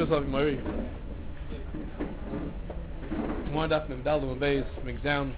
Shus of Mari. More daf Mevdal and Beis brings down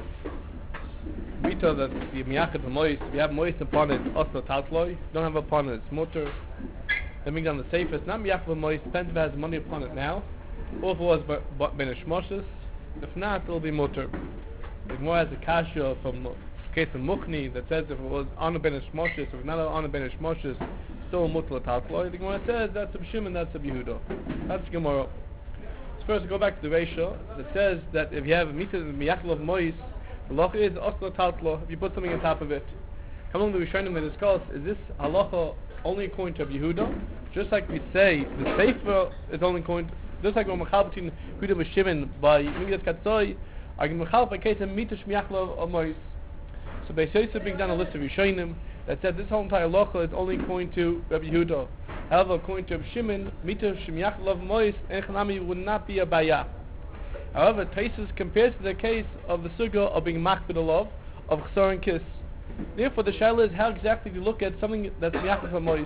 Mita that the Miyachid of Mois, if you have Mois upon it, also Tatloi. Don't have upon it, it's Mutter. Then bring down the safest. Not Miyachid of Mois, depends if it has money upon it now. Or if it was Ben Ishmoshes. If not, it will be Mutter. The Gemara has a kasha from case of Mukhni that says if it was on a Ben Ishmoshes, if not on a Ben Ishmoshes, still a Mutter Tatloi. The Gemara says that's a Shimon, that's a Yehuda. That's Gemara. First, go back to the ratio that says that if you have a meter miyachal of mois, the halacha is oslo taltlo. If you put something on top of it, how long do we show them to discuss? Is this halacha only according to Yehuda? Just like we say, the sefer is only according. Just like we're mechal between Yehuda and Shimon by Migdat Katzoi, I can mechal by case of meter miyachal of mois. So Beis brings down a list of Rishonim that said this whole entire halacha is only according to Rabbi Yehuda. However, according to Rabbi Shimon, Mita Shemiyach Lov Mois and Chanami would not be a Baya. However, Taisus compares to the case of the Sugya of being Makbid Lov, of Chsar and Kiss. Therefore, the Shaila is how exactly to look at something that's Miyach Lov Mois.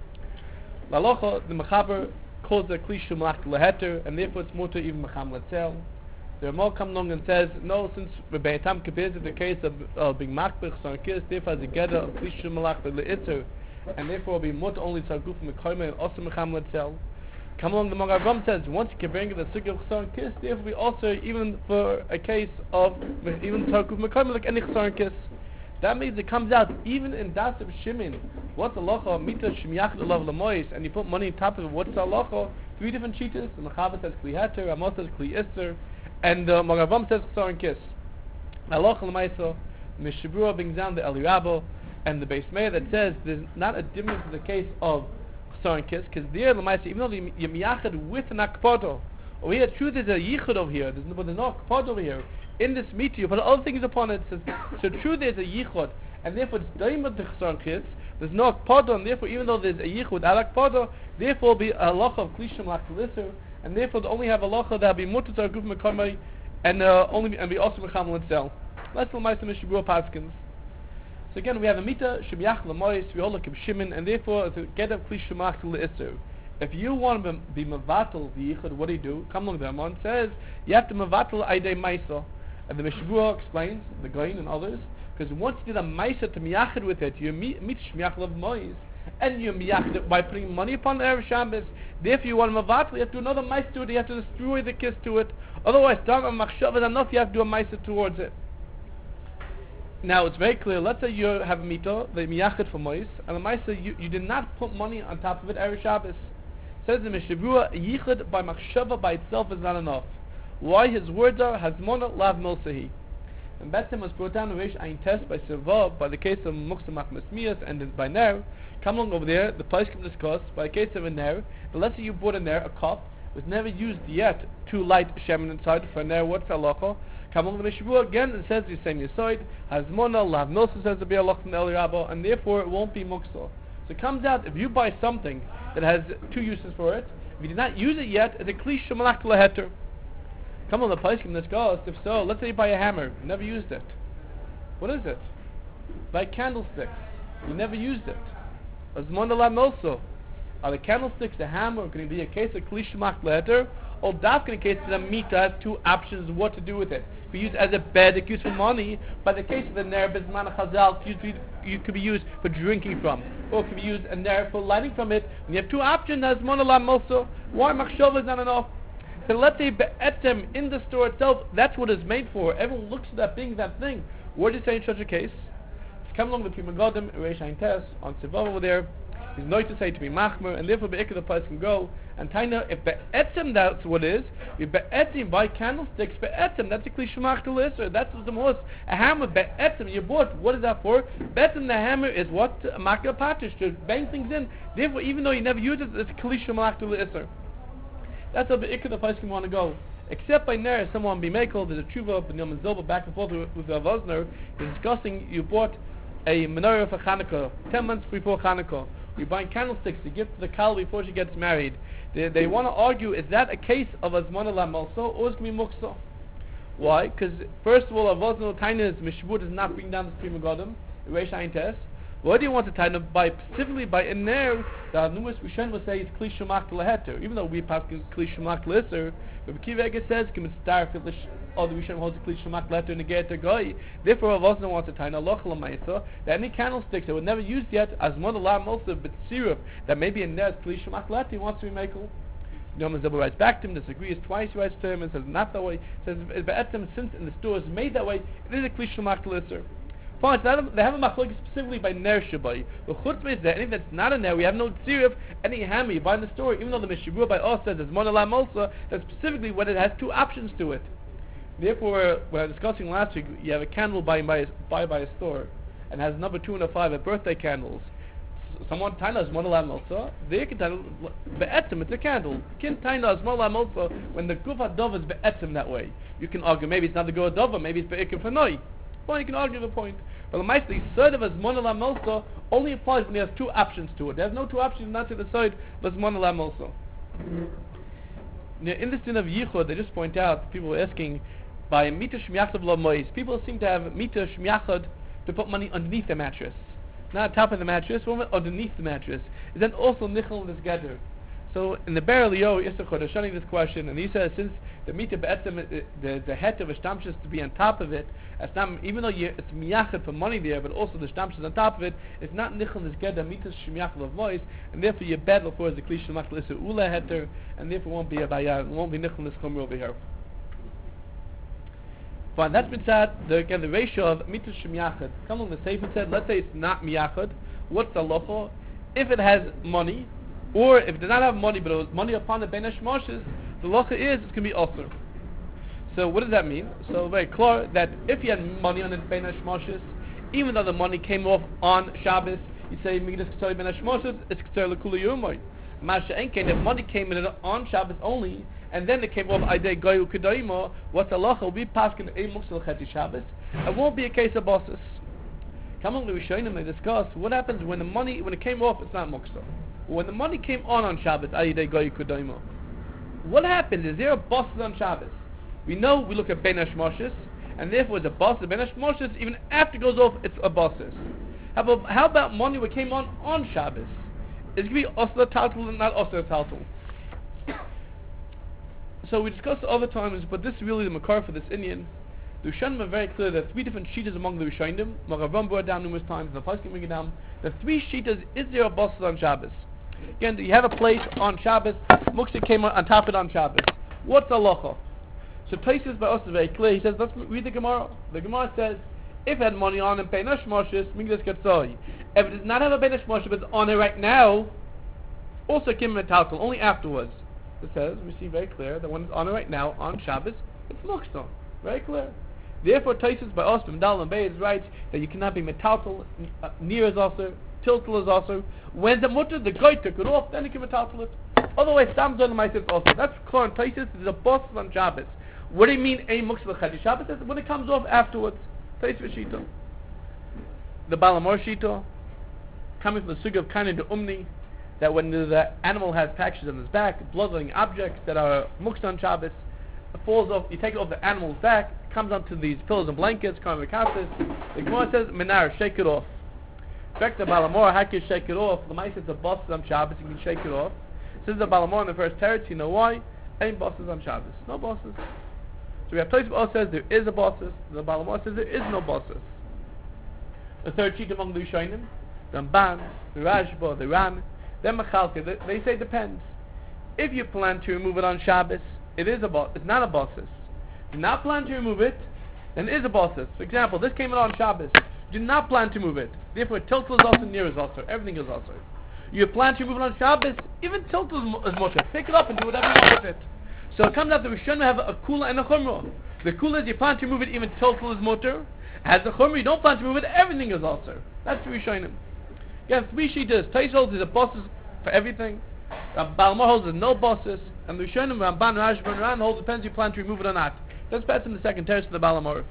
Lalocha, the Mechaber calls the Kli Shumach Leheter, and therefore it's more to even Mecham Letzel. The Ramah comes along and says, no, since Rabbi Tam compares to the case of being Makbid Chsar and Kiss, therefore as a Geda of Kli Shumach Leheter, and therefore be mut only tzarguf mekoyme and also mecham letzel. Come along, the Magen says once you can bring the sugya of chsar and kiss, therefore we also even for a case of even tzarguf mekoyme like any chsar and kiss. That means it comes out even in das of Shimon. What's the halacha mita shemiyach lelav lemois, and you put money on top of it. What's the halacha? Three different cheetahs. The Mechaber says kli heter, Amos says kli iser, and the Magen says chsar and kiss. Halacha lemaisa Mishabura brings down the Elirabo and the Beis Meir that says there's not a difference in the case of Chsar and Kiss, because there, even though you're miyachad with an akpado, over here, true, there's a yichud over here, there's no akpado over here. In this meter, you put other things upon it, so true, there's a yichud, and therefore it's daimad to Chsar and Kiss, there's no akpado, and therefore, even though there's a yichud al akpado, therefore will be a halacha of klishim lachalisser, and therefore they only have a halacha that will be mutter to guf mekamei, and be also mecham l'tzel. Let's the Ma'aseh Mishabura Paskins. So again, we have a mita shemiyach lemois. We all look at Shimon, and therefore to get a kli shemach to leisur. If you want to be mevatel the yichud, what do? Come along, the Ramon says you have to mevatel aidei maisa, and the Mishabura explains the Gaon and others, because once you did a maisa to miyachid with it, you mita shemiyach lemois, and you miyachid it by putting money upon the Erev Shabbos. Therefore, you want to mevatel, you have to do another maisa to it. You have to destroy the kiss to it. Otherwise, dam and machshav is enough. You have to do a maisa towards it. Now it's very clear. Let's say you have a mito, the miyachid for mois, and the maisa you did not put money on top of it. Erev Shabbos says the Mishabura yichid by machshava by itself is not enough. Why? His words are hazmona lav milsahi. And Betzim was brought down to Reish Ayin Test by Sirvav by the case of Muksa Machmas Miyas, and by Ner. Come along over there. The place can discuss by the case of a Ner. But let's say you brought a Ner, a cup was never used yet to light shemen inside for a Ner. What's halacha? Come along the Mishabura again, it says the same Yisoid, Hazmona, Lav Milsa says to be a Lach from the El Rabba, and therefore it won't be Muksa. So it comes out, if you buy something that has two uses for it, if you did not use it yet, it's a Kli Shemalach Leheter. Come on, the place can discuss, if so, let's say you buy a hammer, you never used it. What is it? Buy candlesticks, you never used it. Hazmona, Lav Milsa. Are the candlesticks, the hammer, going to be a case of Kli Shemalach Leheter? Or dafka in case of the mita has two options what to do with it. If you use it as a bed, it used for money. But the case of the ner bezman chazal, you could be used for drinking from, or it could be used a ner for lighting from it. And you have two options. As monolam also. Why machshava is not enough? So let's say be'etem in the store itself, that's what it's made for. Everyone looks at that being that thing. What do you say in such a case? Come along with Prima Godim, Reish Ayin Tes on Sivav over there. He's not to say to be machmer, and therefore be'ikah the place can go. And taina, if be'etzim that's what it is, if be'etzim buy candlesticks, be'etzim, that's a kli shemach to lister. That's the most. A hammer be'etzim you bought, what is that for? Be'etzim the hammer is what? Makar patish, to bang things in. Therefore, even though you never use it, it's kli shemach to lister. That's how be'ikah the place can want to go. Except by ner, someone be makel, there's a tshuva, but Yom Zilba back and forth with Rav Osner, is discussing, you bought a menorah for Chanukah, 10 months before Chanukah. You're buying candlesticks to give to the kal before she gets married. They want to argue, is that a case of Azmona la Malso or is it going to be Muksa? Why? Because first of all, Avos no Taina is Mishabur does not bring down the Prima Godim, Reish Ayin Tes. What do you want to tie by specifically by in there? The numerous Rishonim will say it's kli shumak leheter, even though we pass kli shumak leser. But Kiva says star all the Rishonim holds a kli shumak leheter negator goy. Therefore, Rav Osna wants to tie loch lamaisa that any candlesticks that were never used yet as one alarm also but syrup that maybe in there is kli shumak leheter. He wants to be makel. Yoman Zebul writes back to him, disagrees twice, he writes to him and says not that way. Says since in the store is made that way, it is a kli shumak leser. Fine, so they have a machlokes specifically by ner shabai. But chutz means that anything that's not a ner, we have no tzirif, any hammy, you buy in the store, even though the Mishabur by us says it's monalam also, that's specifically when it has two options to it. Therefore, when I was discussing last week, you have a candle buy by a store, and has number 2 and 5 at birthday candles. Someone taina is monalam also, they can taina, be'etzim, it's a candle. Kin taina is monalam also, when the guf hadov is be'etzim that way. You can argue, maybe it's not the guf hadov, maybe it's be'ikim fanoi. Well, you can argue the point. But the Maestri side of as monalam also only applies when he has two options to it. There's no two options not to the side was monalam also. In this din of Yichud, they just point out, people were asking, by mita shmiachad lo mois, people seem to have mita shmiachad to put money underneath the mattress. Not on top of the mattress, but underneath the mattress. Is that also nichel this gather? So in the Ber Elio Yisachar, they're showing this question, and he says since the mita be'etzem, the het of a shtamshus to be on top of it, even though it's miyachad for money there, but also the shtamshus on top of it, it's not nichel this gather mita shmiyachad of voice, and therefore you battle for the kli shemach l'isa ula heter, and therefore won't be a bayah, won't be nichel this chumra over here. Fine, that's been said. Again, the ratio of mita shmiyachad. Come along the safe and said, let's say it's not miyachad. What's the locho? If it has money, or if it does not have money, but it was money upon the Ben Hashmoshes, the locha is it's going to be osir. So what does that mean? So very clear that if you had money on the Ben Hashmoshes, even though the money came off on Shabbos, you say Midas Ketzari Ben Hashmoshes, it's Ketzari L'Kula Yomoy. Masha Enke, the money came in on Shabbos only, and then it came off Aidei Goyu Kedaimo, what's the locha will be paskin a muksel cheti Shabbos. It won't be a case of bosses. Come on, the Rishonim, they discuss what happens when it came off, it's not muksel. When the money came on Shabbos, what happened? Is there a boss on Shabbos? We know we look at Ben Hashmoshes, and therefore it's a boss of Ben Hashmoshes. Even after it goes off, it's a bosses. How about money that came on Shabbos? It's going to be osla taltul and not osla taltul. So we discussed other times, but this is really the makar for this Indian. The Rishonim are very clear. There are 3 different shitas among the Rishonim. Maravam brought down numerous times, and the Pasuk bring it down. The 3 shitas, is there a boss on Shabbos? Again, you have a plate on Shabbos, Muksa came on top of it on Shabbos. What's the locha? So Taisus by us is very clear. He says, let's read the Gemara. The Gemara says, if it had money on and pay Nashmoshes, Migdas Katsoi. If it does not have a Benashmoshes, but it's on it right now, also Kim Metalkal, only afterwards. It says, we see very clear that when it's on it right now, on Shabbos, it's Muksa. Very clear. Therefore, Taisus by us, Dal and Bay, writes that you cannot be Metalkal, near is also, tiltal is also. When the mutter, the guy took it off, then you can metaltal it. Otherwise, Sam Zon myself also. That's clear in Taisus. There's a boss on Shabbos. What do you mean, a muksel chadi Shabbos? When it comes off afterwards. Taisus Shita. The Balamor Shita, coming from the suga of Kanin to Umni, that when the animal has patches on his back, blood-letting objects that are muksel on Shabbos, it falls off, you take it off the animal's back, it comes onto these pillows and blankets, karmikasis. The Gemara says, Minar, shake it off. In fact, the Balamor, how can you shake it off? The mice it's a boss on Shabbos, you can shake it off. Since the Balamor in the first teretz, you know why? Ain't bosses on Shabbos. No bosses. So we have Tosfos also says there is a bosses. The Balamor says there is no bosses. The third sheet among the Rishonim, the Ramban, the Rashba, the Ran, the Machalke, they say depends. If you plan to remove it on Shabbos, it is a boss. It's not a bosses. If you not plan to remove it, then it is a bosses. For example, this came in on Shabbos. You did not plan to move it. Therefore, tiltal is also, near is also. Everything is also. You plan to move it on Shabbos, even tiltal is mutter. Pick it up and do whatever you want with it. So it comes out that we shouldn't have a kula and a chumrah. The kula is you plan to move it, even tiltal is mutter. As the chumrah, you don't plan to move it, everything is also. That's what we're showing him. Again, 3 sheetahs. Tais holds is a bosses for everything. Balamor holds is no bosses. And the Rishonim, Ramban, Rashba, and Ran holds depends if you plan to remove it or not. Let's pass in the second teretz to the Balamor.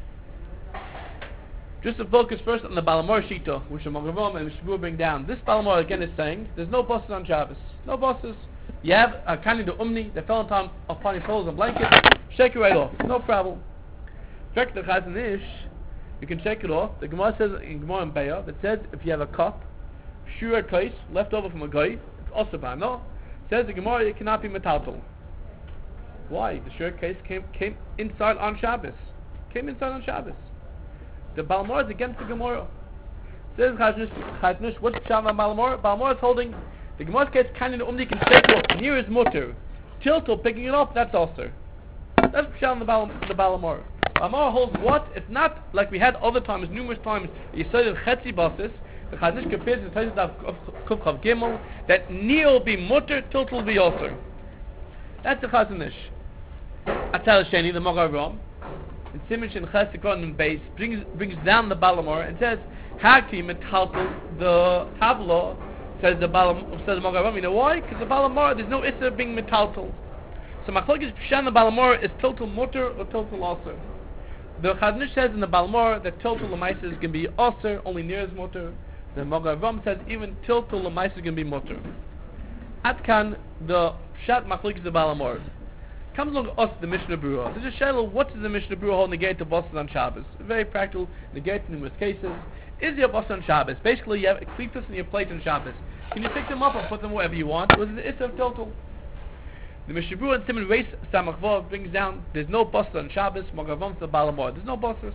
Just to focus first on the Balamor Shita, which the Magavom and Mishabur bring down. This Balamor again is saying, there's no bosses on Shabbos. No bosses. You have a kind of Umni that fell on top of pillows and blankets, shake it right off. No problem. Direct the Chazon Ish, You can check it off. The Gemara says in Gemara and Beya that says if you have a cup, shura kais left over from a guy, it's also bad. No, says the Gemara it cannot be metaltal. Why? The shura kais came inside on Shabbos. Came inside on Shabbos. The Balmor is against the Gemara. Says Chaznish, what's the Shalom Balmor? Balmor is holding the Gemara case kind of umdi can take off. Near is mutter. Tiltal picking it up, that's also. That's Shalom the Balmor. Balmor holds what? It's not like we had other times, numerous times. You said in Chetzi Basis, the Chaznish compares the Taisus of Kufchav Gimel that near will be mutter, tiltal will be also. That's the Chaznish. Atal Sheni, the Mogar Rom. And Simish and Chesikon and base brings down the Balamor and says Haki metaltal the Tavlo says the Mogavam. You know why? Because the Balamor there's no issa being metaltal. So Machlokes Pshan the Balamor is tiltal mutter or tiltal also. The Chaznish says in the Balamor that tiltal lemaisa is going to be also only near as mutter. The Mogavam says even tiltal lemaisa is going to be mutter. Atkan the Pshat Machlokes the Balamor. Comes along us the Mishnah Berurah. There's a shayla, what does the Mishnah Berurah hold negate to Boston on Shabbos? Very practical, negate in numerous cases. Is your Boston on Shabbos? Basically you have a cletus in your plate on Shabbos. Can you pick them up and put them wherever you want? Or is it the Issa of Tiltal? The Mishnah Berurah and Simon Reis Samachvav brings down, there's no Boston on Shabbos, Mogavam to Balamor. There's no Boston.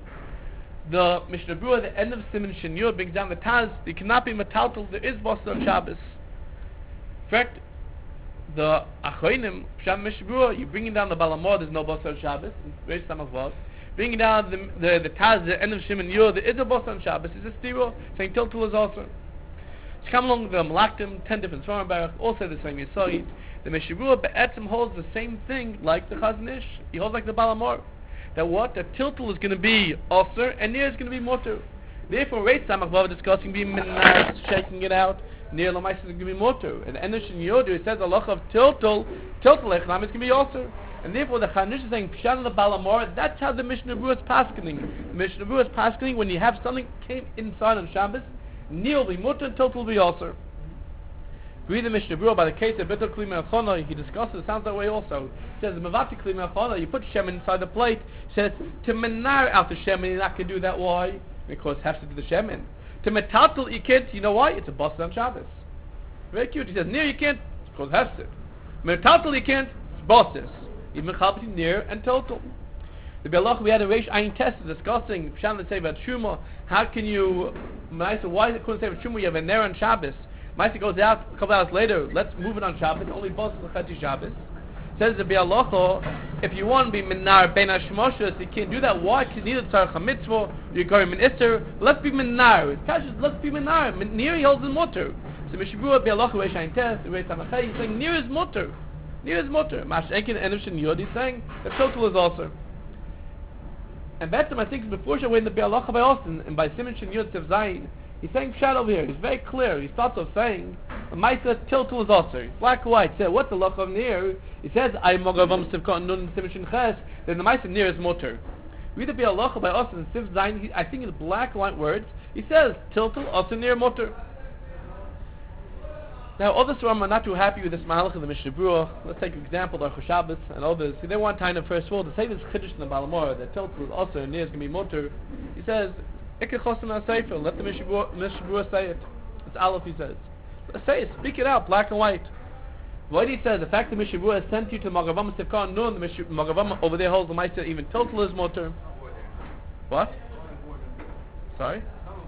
The Mishnah Berurah, the end of Simon Shenyur brings down the Taz, there cannot be Metaltal, there is Boston on Shabbos. In fact, the Achoinim, Pshat Mishnah Berurah, you're bringing down the Balamor, there's no Boston on Shabbos, Reis Samachvav. Bringing down the Taz, the end of Shimon Yor, there is a Boston on Shabbos, it's a stiro, saying Tiltul is also. So come along the Malaktim, 10 different Svarim Baruch, also the same Yisoid. The Mishnah Berurah Be'etzim holds the same thing like the Chaznish. He holds like the Balamor. That what? That Tiltul is going to be Osir, and Nir is going to be Motor. Therefore, Reis Samachvav discussing being Minas, shaking it out, Nir Lamais is going to be Motor. And the end of Shimon Yor, it says Allah of Tiltul Echnam is going to be Osir. And therefore the Chaznish is saying Pshat the Balamor, that's how the Mishnah Berurah is paskening. The Mishnah Berurah is paskening when you have something came inside on Shabbos, Nir will be Mutter and Tiltul will be also. Read the Mishnah Berurah by the case of Betel Kli Me'achona, he discusses, it sounds that way also. He says, Mevati Kli Me'achona, you put Shem inside the plate, he says, to menar out the Shem, you're not going to do that, why? Because it has to do the Shem in. To metaltal, you can't, you know why? It's a bust on Shabbos. Very cute, he says, Nir you can't, because it has to. Metaltal you can't, it's bosses. Even between near and total. The Belach we had a Reish Ayin test discussing Pshan and say about Shuma. How can you? Why couldn't say about Shuma? You have a Ner on Shabbos. Maisa goes out a couple hours later. Let's move it on Shabbos. Only bosses the Chati Shabbos. Says the Belach, if you want to be Minar Ben Hashmoshas, you can't do that. Why? Because neither Tzarech HaMitzvah, you're going Minister. Let's be Minar. Let's be Minar. Near he holds in Mutter. So Mishnah Berurah Belach Reish Ayin test. Reish Samachay. He's saying near is Mutter. Near is mutter. Mash Enkin and Enushin Yod, he's saying that total is also. And Betzim, I think, before Shaway in the Be'alacha by Austin, and by Simon Shin Yod Sev Zayin, he's saying Pshat over here. He's very clear. He starts off saying, Maisa total is also. Black or white. So what's the Lach of near? He says, I Mogavam Sev Kot Nun Simon Shin Ches, then the Maisa near is mutter. Read the Be'alacha by Austin, Sev Zayin, I think it's black and white words. He says, total also near mutter. Now, other Svarim are not too happy with this Mahalach of the Mishnah Berurah. Let's take an example, the Aruch Shabbos and others. They want time first of all to say this Chiddush in the Balamor that Tiltul is also and Nir is going to be Mutter. He says, Ikke Chosim HaSefer, let the Mishnah Berurah say it. It's Aleph, he says. Let's say it, speak it out, black and white. What he says, the fact that Mishnah Berurah has sent you to Magavam Sivkan Nun, the Magavam over there holds the Maisa, even Tiltul is Mutter. What? Sorry?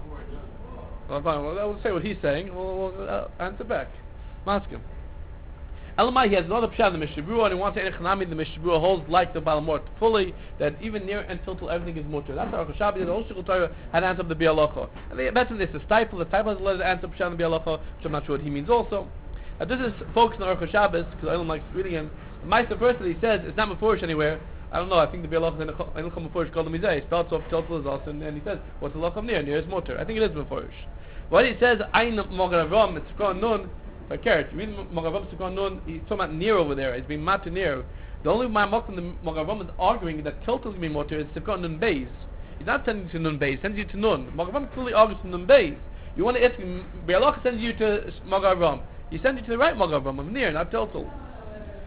We'll say what he's saying. We'll answer back. Ask him. Elamai, he has another pshat in the Mishnah Berurah, and he wants to say Echanami, the Mishnah Berurah holds like the Balamor fully, that even near and Tiltul everything is mutter. That's how Aruch Shabbos, the whole Shikul Torah had answered the Be'alacha. And they mentioned this, the Stifle has led to answer pshat in the Be'alacha, which I'm not sure what he means also. This is focused on Aruch Shabbos, because Elam likes reading him. The Meister verse that he says, it's not Mefurish anywhere. I don't know, I think the Be'alacha is in Mefurish called the Mizeh. He starts off Tiltul is also, and he says, what's the Lach of near? Near is mutter. I think it is Mefurish. What he says, Ein Mogavam, it's Sifkon Nun, you read Mogavam Sifkon Nun, he's talking about near over there, he's being mad to near. The only Ma'amok in the Mogavam is arguing that Tiltul is going to be mutter is Sifkon Nun Beis. He's not sending you to Nun Beis, he sends you to Nun. Mogavam clearly argues to Nun Beis. You want to ask him, Be'alacha sends you to Mogavam. He sends you to the right Mogavam, of near, not Tiltul.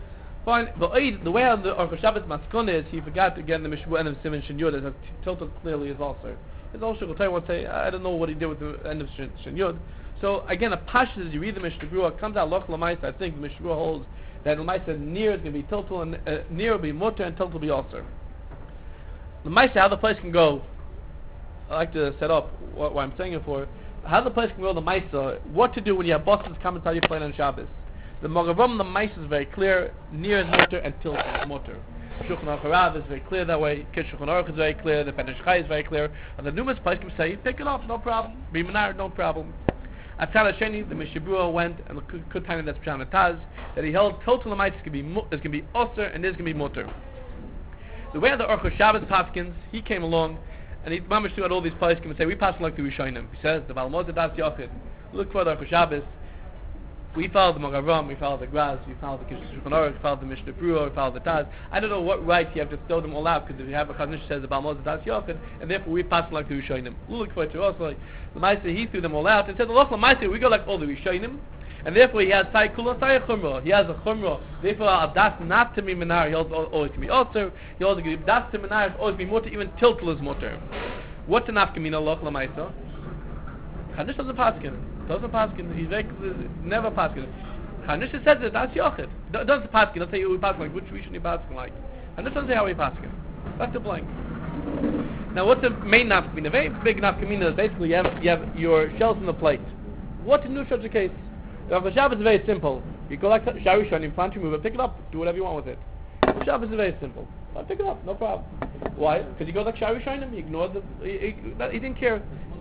Fine, but the way how the Orchel Shabbos Maskon is, he forgot again the Mishbu end of Simon Shin Yud, as tilted clearly is also. It's also Shulchan would say, I don't know what he did with the end of Shin Yud. So again, a Pashas, as you read the Mishnah Berurah, comes out Loch Lamaisa. I think the Mishnah Berurah holds that Lamaisa near is going to be tiltal, and near will be mutter, and tiltal will be also. Lamaisa, how the place can go, I like to set up what I'm saying it for, how the place can go, the Maisa, what to do when you have bosses come and tell you playing on Shabbos. The Mogavam, the Maisa is very clear, near is mutter, and tiltal is mutter. Shulchan Aruch Harav is very clear that way. Shulchan Aruch is very clear. The Ben Ish Chai is very clear. And the numerous place can say, pick it up, no problem. Be Menar, no problem. At Sheni, the Mishnah Berurah went and could tell that's Pshan Taz that he held total Lamaisa is going to be Osir and is going to be Mutter. The way of the Orchel Shabbos Paskins, he came along and he mamish throughout all these places and say, we pass like the Rishonim. He says, the Balmozah Das Yochid. Look for the Orchel Shabbos. We follow the Mogavam, we follow the Graz, we follow the Shulchan Aruch, we follow the Mishnah Berurah, we follow the Taz. I don't know what right you have to throw them all out, because if you have a Chazon Ish says the Balmozah Das Yochid, and therefore we pass like the Rishonim. We look for it to also. The Maisa, he threw them all out and said, the local Maisa, we go like all the Rishonim, and therefore he has Sai Kula, Sai Chumrah. He has a Chumrah. Therefore, Das not to be Menar, he always can be Osir. He always can be Das to Menar, always be Mutter, even Tiltal is Mutter. What's an Afkamina, local Maisa? Chanish doesn't paskin. Doesn't paskin. He's very never paskin. Chanish says that that's Yochid. Doesn't paskin. Let's say we paskin like which we should be paskin like. Chanish doesn't say how we paskin. That's the blank. Now, what's the main nafkamina? Very big nafkamina is basically you have your shells in the plate. What to do in such a case? The Shabbos is very simple. You go like Shari Shonim, plant your move, pick it up, do whatever you want with it. The Shabbos is very simple. Pick it up, no problem. Why? Because you go like Shari Shonim, you ignore he didn't care.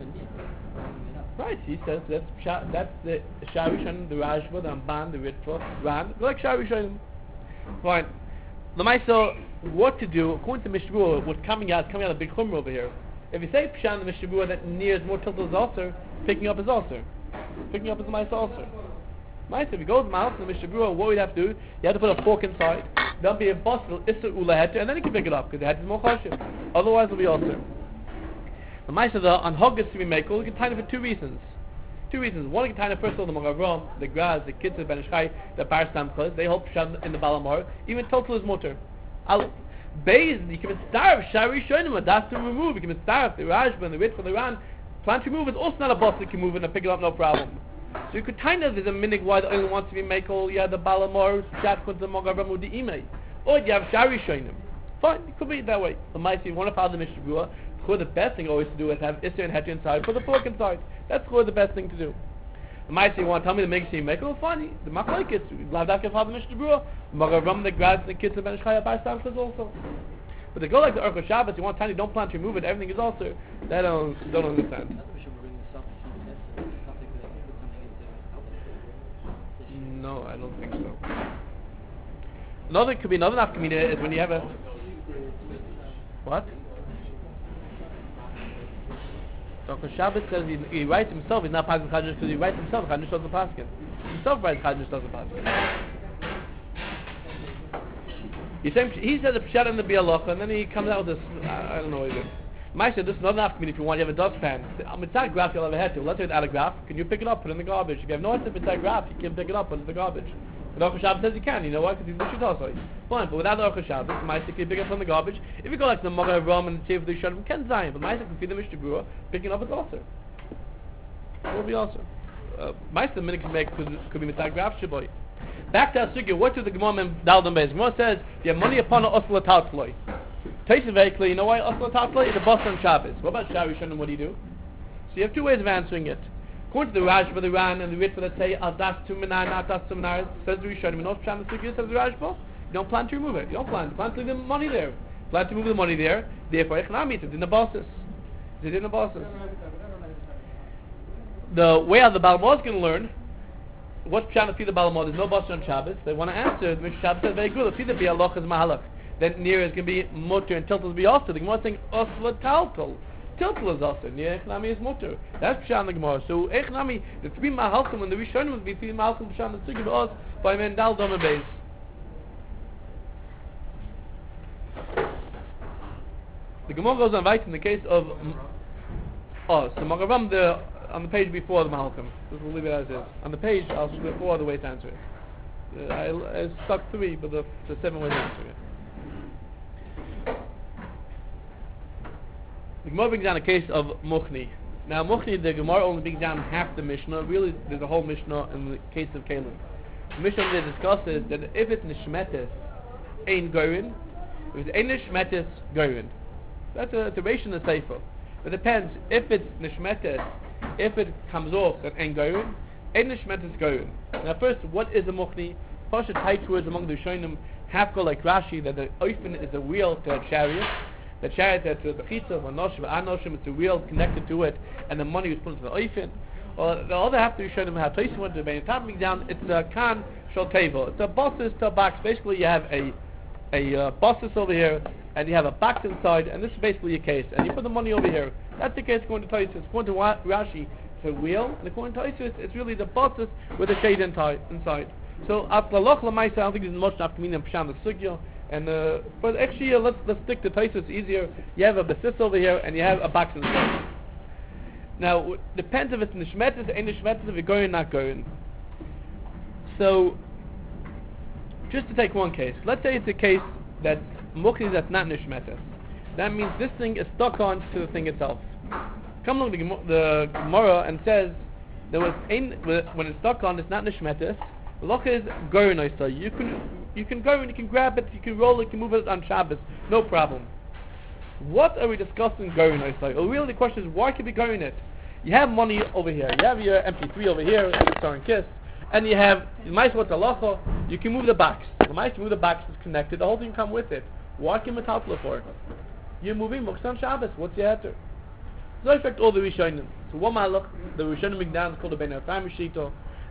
Right, he says that's the Shari Shonim, the Rashba, the Amban, the Ritva, Ran. Go like Shari Shonim. Fine. Lamaisa, what to do, according to Mishnah Berurah, what's coming out a big chumrah over here. If you say Pshan the Mishnah Berurah that near is more tilted as also, picking up is also. Picking up is the Maisa also. Maisa, if you go to the house in the Mishnah Berurah, what we'd have to do, you have to put a fork inside, there'll be a bostel, Issa Ula Heter, and then you can pick it up, because the Heter is more chashiv. Otherwise it'll be also. The Maisa, the Anhogas to be made, we can tie it for two reasons. One, you can tie it first of all, the Mogavam, the Graz, the Kitzur, the Ben Ish Chai, the Parstam Chaz, they hold Pshan in the Balamor, even total is mutter. Beis, you can starve Shari Shonim, that's to remove, you can starve the Rashba and the Ritva, the Ran. Plant remove is also not a boss that can move it and pick it up, no problem. So you could kind of, there's a minig why the oil wants to be makel, you have the Balamor, Shat, Kunta, Mogavam, with the Imei. Or you have Shari Shonim. Fine, it could be that way. The Maisi, you want to follow the Mishnah Berurah, the best thing always to do is have Isser and Heter inside, put the fork inside. That's the best thing to do. The Maisi, you want to tell me the make you make it? Funny. The Machlaikis, Lavdaka follow the Mishnah Berurah, Mogavam, the Graz, the Kitzur, Ben Ish Chai, Parstam Chaz also. But to go like the Orchel Shabbos, you want tiny, don't plant, remove it, everything is also. That don't understand. No, I don't think so. Another could be another nafkamina is when you have a what? Dr. Shabbos says he writes himself. He's not passing Chadnish because he writes himself. Chadnish doesn't paskin. Himself writes Chadnish doesn't paskin. He says a pshat in the bialocha, and then he comes out with this. I don't know what he did. Maisha, this is not enough for me. If you want, you have a dustpan. It's not graph you'll ever have to. Let's say without a graph, can you pick it up, put it in the garbage? If you have no idea if it's a graph, you can pick it up, put it in the garbage. But Orchel Shabbos says you can. You know why? Because he's the Shutosoi. Fine, but without the Orchel Shabbos, Maisha can pick it up from the garbage. If you go like the Moga Ram and the Chief of the Shudim, can Zion. But Maisha can feed the Mishnah Berurah, picking up is also. It will be also. Maisha the minute can make could be mitzvah graph shaboy. Back to our sugya, what does the Gemara in Daldan Beis? Gemara says, you have money upon an osla tatloi. Takes it very clear, you know why osla tatloi? It's a boss on Shabbos. What about Shari Shonim, what do you do? So you have two ways of answering it. According to the Rashba, the Ran, and the Ritva that say, das to minar, not das to minar, says the Rishonim, and also Pshan the sugya, says the Rashba, you don't plan to remove it. You don't plan to leave the money there. Plan to move the money there, therefore, echnami, it's in the bosses. It's in the bosses. The way how the Balmor is going to learn, what's Pshan to feed the Balamod? There's no boss on Shabbos. They want to answer. The Mishnah Shabbos says very good. If either be aloch is mahalach, then near is going to be mutter and tiltal is be also. The Gemara is saying osla taltal. Tiltal is also. Near echnami is mutter. That's Pshan the Gemara. So echnami, the three mahalchim when the Rishonim would be three mahalchim Pshan the Sugi was by Mendal Doma Beis. The Gemara goes on right in the case of so Magavam on the page before the Malcolm. Just we'll leave it as is. On the page, I'll split four other ways to answer it. I stuck 3, but the 7 ways answering it. The Gemara brings down a case of Muchni. Now Muchni, the Gemara only brings down half the Mishnah. Really, there's a whole Mishnah in the case of Kalim. The Mishnah they discusses that if it's Nishmetes, ain't Gorin. If it's Nishmetes, Gorin. That's a duration of the Sefer. It depends. If it's Nishmetes, if it comes off, that ain't Gorin. Nishmetes, Gorin. Now first, what is a Muchni? Pasha tight words among the Rishonim half go like Rashi, that the Oifen is a wheel to a chariot. The chariot that's the Bechitza, Anoshim, Anoshim, it's a wheel connected to it, and the money was put into the Oifen. Or the other half to Rishonim have Tosin went to the Bein Tam down, it's a Kan Shal Teva. It's a bosses to a box. Basically you have a bosses over here, and you have a box inside, and this is basically a case. And you put the money over here. That's the case according to Tosin. According to Rashi, it's a wheel, and according to Tosin, it's really the bosses with a shade inside. So after Loch Lamaisa, I don't think there's much enough communion in Pshan the Sugya. And but actually, let's stick to Tosis. It's easier. You have a basis over here, and you have a box inside. Now, depends if it's nishmetes, ain't nishmetes, if you're going or not going. So, just to take one case, let's say it's a case that's mukni that's not nishmetes. That means this thing is stuck on to the thing itself. Come along the Gemara and says there was when it's stuck on, it's not nishmetes. The loch is gorin oisa. You can go and you can grab it, you can roll it, you can move it on Shabbos, no problem. What are we discussing gorin oisa? Well, really the question is, why could we gorin it? You have money over here, you have your MP3 over here, Star and Kiss, and you have mice with the locha. You can move the box. The mice move the box is connected. The whole thing come with it. Why can metatla for it? You're moving Muktzah on Shabbos. What's your heter? So I affect all the Rishonim. So one malach, the Rishonim McDonald's called the Ben Ephraim Shito.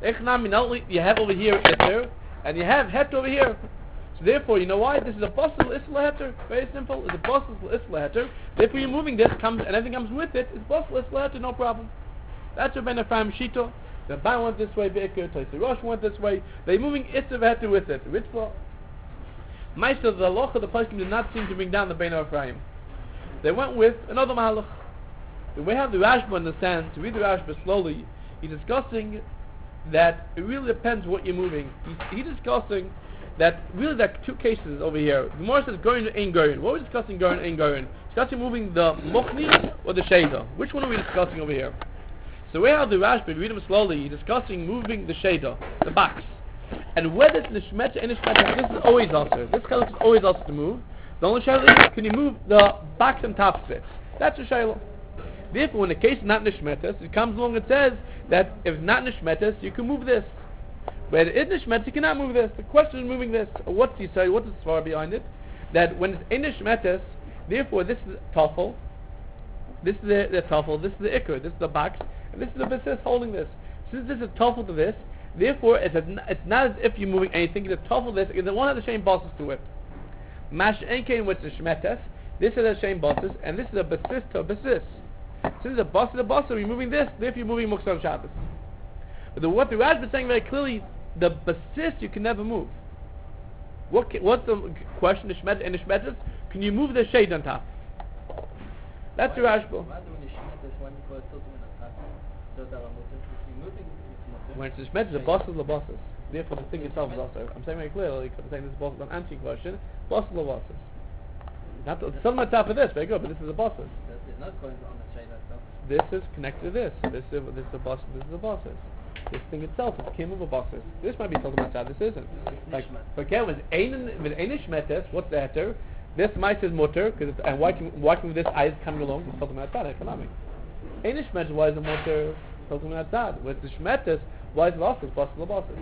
You have over here heter, and you have heter over here. So therefore, you know why? This is a possible isla heter. Very simple. It's a possible isla heter. Therefore, you're moving this, and everything comes with it. It's possible isla heter, no problem. That's what Ben Ephraim Shito. The Ban went this way, Be'ikr, Tosi Rosh went this way. They're moving Itzav heter with it. Ritzvah. Meister, the Loch of the Poskim did not seem to bring down the Ben Ephraim. They went with another Mahalach. We have the Rashba understand, to read the Rashba slowly, he's discussing that it really depends what you're moving. He's discussing that really there are two cases over here. The Gemara says Gorin and Ein Gorin. What are we discussing Gorin and Ein Gorin? Discussing moving the Muchni or the Sheda. Which one are we discussing over here? So we have the Rashba, read him slowly, he's discussing moving the Sheda, the box. And whether it's Nishmet and Nishmet, this is always also. This color is always also to move. The only Shayla is, can you move the box and top of it? That's a Shayla. Therefore, when the case is not Nishmetes, it comes along and says that if it's not Nishmetes, you can move this. But if it is Nishmetes, you cannot move this. The question is moving this. What's the say? What's the svara behind it? That when it's in Nishmetes, therefore this is Tafel, this is the Tafel, this is the Iker, this is the box, and this is the basis holding this. Since this is Tafel to this, therefore it's not as if you're moving anything, it's a Tafel this, and the one has the same bosses to it. Mash Enkein with the Shmetes, this is the same bosses, and this is a basis to a basis. Since the boss is the boss, so you're moving this, therefore you're moving Muktzah on Shabbos. But what the Rashba is saying very clearly, the basis you can never move. What's the question? The Shmet and the Shmetes, can you move the shade on top? That's the Rashba. When it's the Shmetes, the boss is the bosses. Therefore the thing itself is also. I'm saying very clearly, I'm saying this boss is an anti-question. Boss is the bosses. Not some on top of this, very good, but this is the bosses. Not going on the shade itself. This is connected to this. This is the boss. This is the bosses. This thing itself is king of the bosses. This might be talking about that. This isn't. Like, okay, with Einish Metes, what's the heter? This mice is mutter, and walking with this eyes coming along, it's talking about that economic. Einish Metes, why is the mutter talking about that? With the Shmetes, why is the bosses? Bosses the bosses.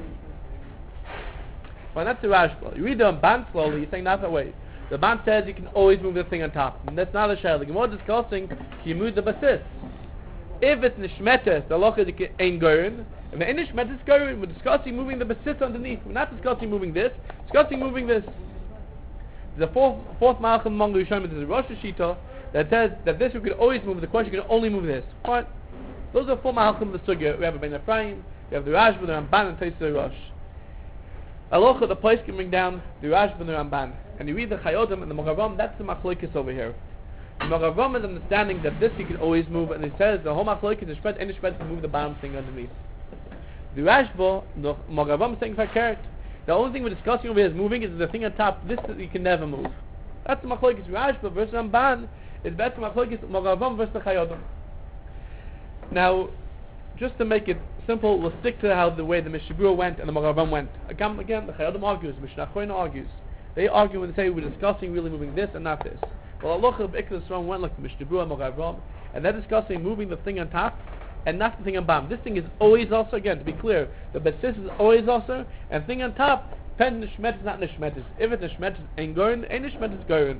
Well, that's the Rashba. You read the Ban slowly, you're saying not that way. The Ban says you can always move the thing on top. And that's not a shayla. The Gemara discussing, can you move the basis? If it's Nishmetes, the loch is Ein Gorin. If the Nishmetes Gorin, we're discussing moving the basis underneath. We're not discussing moving this, discussing moving this. The fourth malach among the Rishonim is Rosh Hashita that says that this you can always move. The question you can only move this. Fine. Those are four malachim of the sugya. We have a Ben Ephraim, we have the Rashba, the Ramban, and Tosei Rosh. Alocha, the place can bring down the Rashba and the Ramban. And you read the Chayodim and the Mogavam, that's the Machlokes over here. The Mogavam is understanding that this you can always move, and it says the whole Machlokes is any spread to move the bottom thing underneath. The Rashba, the Mogavam is saying correct. The only thing we're discussing over here is moving is the thing on top. This you can never move. That's the machlokes Rashba versus Ramban. Is better machlokes Magavam versus the Chayodom. Now, just to make it simple, we'll stick to how the way the Mishnah Berurah went and the Magavam went. Again, the Chayodom argues, Mishnah Choyna argues. They argue when they say we're discussing really moving this and not this. Well, Allah B'ikr Yisrael went like the Mishnah Berurah and Magavam, and they're discussing moving the thing on top and not the thing on bottom. This thing is always also, again, to be clear, the basis is always also, and thing on top, pen nishmetis, not nishmetis. If it's nishmetis, ain't gorin, ain't nishmetis gorin.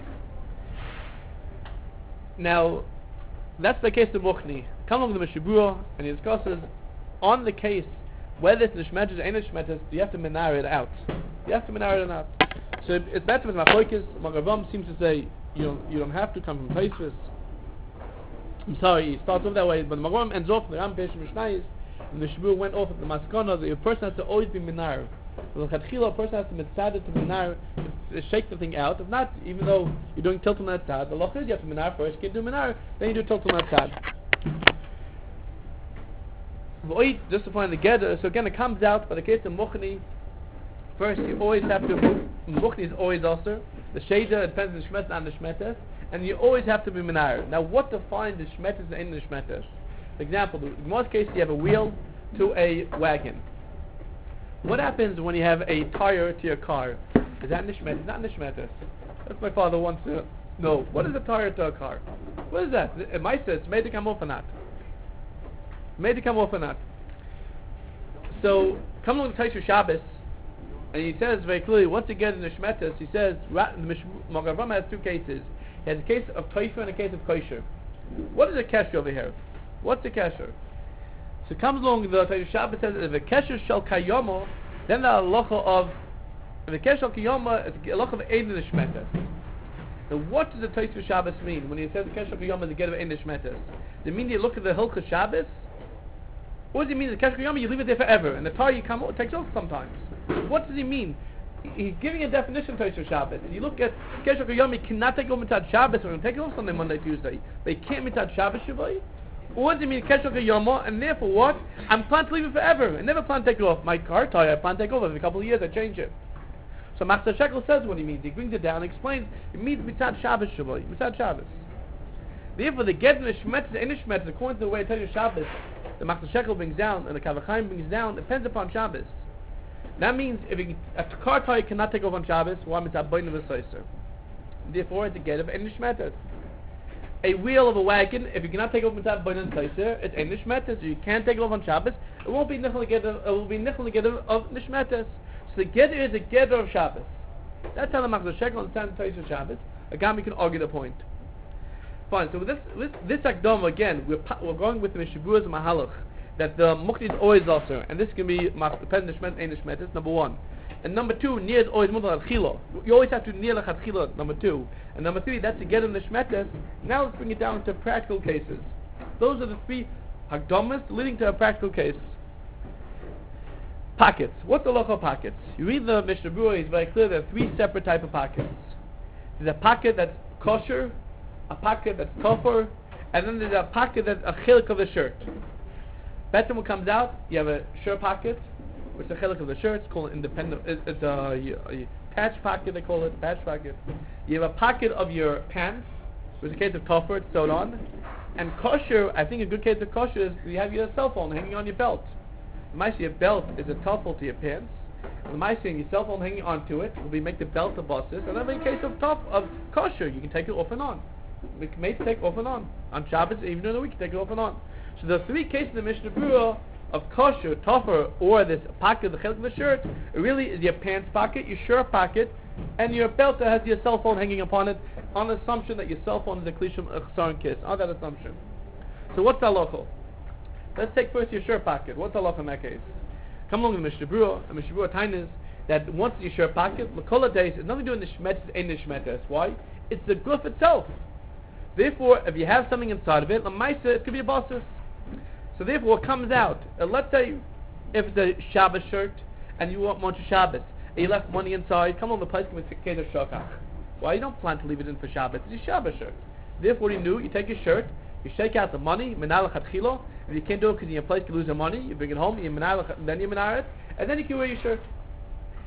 Now, that's the case of Muchni. Come along to the Mishnah Berurah, and he discusses on the case whether it's nishmetis or ain't nishmetis, you have to minar it out. You have to minar it out. So it's better with Machlokes. Magavam seems to say you don't have to come from Tosfos. I'm sorry, he starts off that way, but the Magavam ends off the Ram Peish Mishnayis, and the Mishnah Berurah went off at the Maskana that a person has to always be minar. The Chatchila, a person has to mitzad to minar, to shake the thing out. If not, even though you're doing tiltum mitzad, the loch is you have to minar first, you can't do minar, then you do tiltum mitzad. Just to find the gather, so again it comes out by the case of Muchni. First, you always have to move. Muchni is always also. The Sheda depends on the Shmetes and the Shmetes. And you always have to be Menair. Now, what defines the Shmetes and the Shmetes? For example, in most cases, you have a wheel to a wagon. What happens when you have a tire to your car? Is that Nishmetes? Not Nishmetes. That's my father wants to know. What is a tire to a car? What is that? It might say it's made to come off or not. Made to come off or not. So, come along to Taisha Shabbos. And he says very clearly, once again in the Shmetes, he says, the Magavam has two cases. He has a case of Toifer and a case of Kosher. What is a Kesher over here? What's a Kesher? So comes along, the Taisha Shabbos says, if a Kesher shel Kayomo, then the halacha of, if a Kesher shel Kayomo, it's a halacha of Ein in the Shmetes. Now what does the Taisha Shabbos mean when he says the Kesher shel Kayomo is a get of Ein in the Shmetes? Does it mean you look at the Hilchah Shabbos? What does he mean? The Kesher Kayomo, you leave it there forever, and the tire you come out, it takes off sometimes. What does he mean? He's giving a definition to Tosfos Shabbos. If you look at Kesher Kayomi, cannot take off mitzad Shabbos, or take it off Sunday, Monday, Tuesday. They can't mitzad Shabbos Shavai. Or does it mean Kesher Kayomi, and therefore what? I'm planning to leave it forever. I never plan to take it off. My car tire, I plan to take off. In a couple of years, I change it. So Master Shekel says what he means. He brings it down and explains. It means mitzad Shabbos Shavai. Mitzad Shabbos. Therefore, the get in the Shmetes and the Shmetes, according to the way Tosfos Shabbos, the Master Shekel brings down, and the Kavachaim brings down, depends upon Shabbos. That means if a car tire cannot take off on Shabbos, why mitzvah boin of a soiser? Therefore, it's a get of Ein Nishmetes. A wheel of a wagon, if you cannot take off mitzvah boin of a soiser, it's Ein Nishmetes. So you can't take it off on Shabbos. It won't be nichel get of. It will be nichel get of Nishmetes. So the get is a get of Shabbos. That's how the Machzor Shekel understands Tosfos Shabbos. Again, we can argue the point. Fine. So with this akdom again, we're going with the Mishnah Berurah's Mahalach. That the Mukhti is always also, and this can be dependent Ein Nishmetes, number one. And number two, near is always Mutar Al-Chilo. You always have to near L'Chatchilo, number two. And number three, that's to get in the Nishmetes. Now let's bring it down to practical cases. Those are the three Hakdomas leading to a practical case. Pockets. What's the local pockets? You read the Mishnah Berurah, it's very clear there are three separate type of pockets. There's a pocket that's kosher, a pocket that's tofer, and then there's a pocket that's a chilik of the shirt. Better when it comes out, you have a shirt pocket, which is a chilik of the shirt. It's called independent. It's a patch pocket. They call it patch pocket. You have a pocket of your pants, which is a case of tofer. It's sewed on. And kosher, I think a good case of kosher is you have your cell phone hanging on your belt. The mice your belt is a tuffle to your pants. And the mice your cell phone hanging onto it will make the belt a bosses. And then in case of kosher, you can take it off and on. We can make it take off and on Shabbos, even during the week, you take it off and on. So the three cases in the Mishnah Berurah of kosher, tofer, or this pocket, the chelik of the shirt, it really is your pants pocket, your shirt pocket, and your belt that has your cell phone hanging upon it, on the assumption that your cell phone is a klishum chsaron kiss. On that assumption. So what's halacha? Let's take first your shirt pocket. What's halacha in that case? Come along to the Mishnah Berurah. The Mishnah Berurah time is that once your shirt pocket, l'kol days, it's nothing to do with the shmetes, ain't the shmetes. Why? It's the guf itself. Therefore, if you have something inside of it, l'maisa, it could be a bosses. So therefore, what comes out, let's say if it's a Shabbos shirt and you want Monshe Shabbos and you left money inside, come on, the place can be case of shokach. Why you don't plan to leave it in for Shabbos? It's a Shabbos shirt. Therefore, you take your shirt, you shake out the money, menal lechatchilo. If you can't do it because in your place you lose your money, you bring it home, then you menar it, and then you can wear your shirt.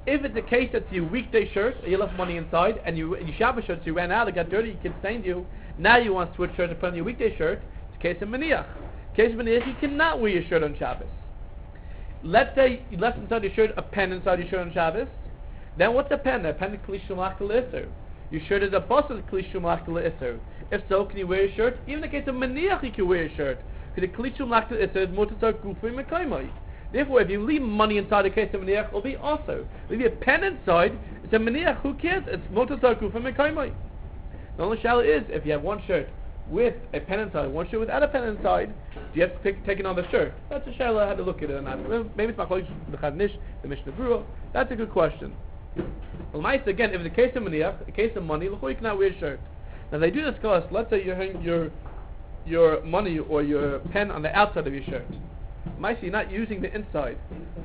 If it's a case that's your weekday shirt, you left money inside, and you Shabbos shirt, so you ran out, it got dirty, you can stain you. Now you want to switch shirt to put on your weekday shirt. It's a case of maniach. Case of maniach, you cannot wear your shirt on Shabbos. Let's say you left inside your shirt a pen inside your shirt on Shabbos. Then what's a pen? A pen is kli shumach l'isser. Your shirt is a bustle kli shumach l'isser. If so, can you wear your shirt? Even in the case of maniach, you can wear your shirt. Because the kli shumach l'isser is mutar gufi mekaymai. Therefore, if you leave money inside the case of maniach, it'll be also. If you have a pen inside, it's a maniach, who cares? It's mutar gufi mekaymai. The only shallow is, if you have one shirt with a pen inside, one shirt without a pen inside, do you have to take another shirt? That's a shallow, I had to look at it or not. Maybe it's machlokes the Chazon Ish, the Mishnah Berurah. That's a good question. Well, Ma'aseh, again, if it's a case of maniach, a case of money, you cannot wear a shirt. Now they do discuss, let's say you're hanging your money or your pen on the outside of your shirt. Ma'aseh, you're not using the inside.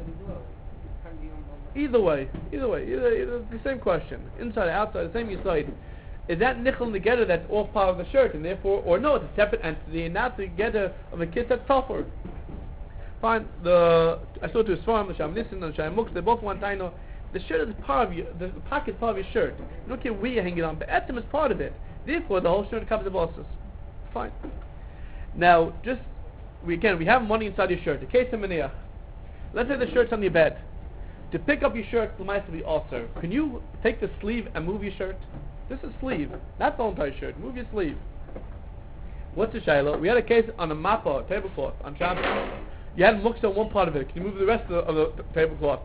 Either way, it's the same question. Inside or outside, the same inside. Is that nichel together that's all part of the shirt, and therefore, or no, it's a separate entity, and not together of a kid that's tougher? Fine. I saw to a Svarim, the Sham Nissen, and the Sham Mux, they both want to know the shirt is part of your, the pocket is part of your shirt. You don't care where you hang it on, but etzem is part of it. Therefore, the whole shirt covers the bosses. Fine. Now, we have money inside your shirt. The case of maniach. Let's say the shirt's on your bed. To pick up your shirt, it might be also. Can you take the sleeve and move your shirt? This is sleeve, not the entire shirt. Move your sleeve. What's the shayla? We had a case on a mappa, tablecloth, on Shabbos. You had muksa on one part of it. Can you move the rest of the tablecloth?